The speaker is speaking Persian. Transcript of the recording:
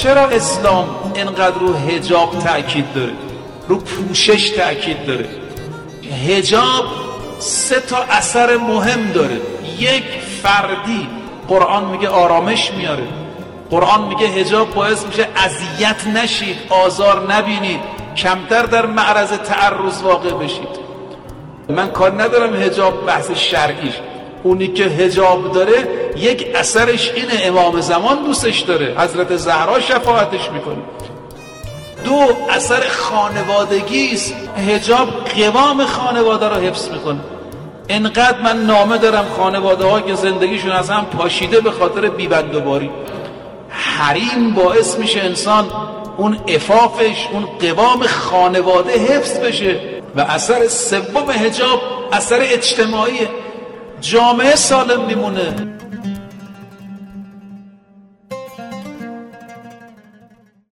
چرا اسلام اینقدر رو حجاب تأکید داره، رو پوشش تأکید داره؟ حجاب 3 اثر مهم داره. یک، فردی، قرآن میگه آرامش میاره. قرآن میگه حجاب باعث میشه اذیت نشید، آزار نبینید، کمتر در معرض تعرض واقع بشید. من کار ندارم حجاب بحث شرعیش، اونی که حجاب داره یک اثرش اینه، امام زمان دوستش داره، حضرت زهرا شفاعتش میکنه. 2، اثر خانوادگی است. حجاب قوام خانواده رو حفظ میکنه. انقدر من نامه دارم خانواده ها که زندگیشون از هم پاشیده به خاطر بیبندوباری. حریم باعث میشه انسان اون عفافش، اون قوام خانواده حفظ بشه. و اثر سوم حجاب اثر اجتماعیه، جامعه سالم میمونه.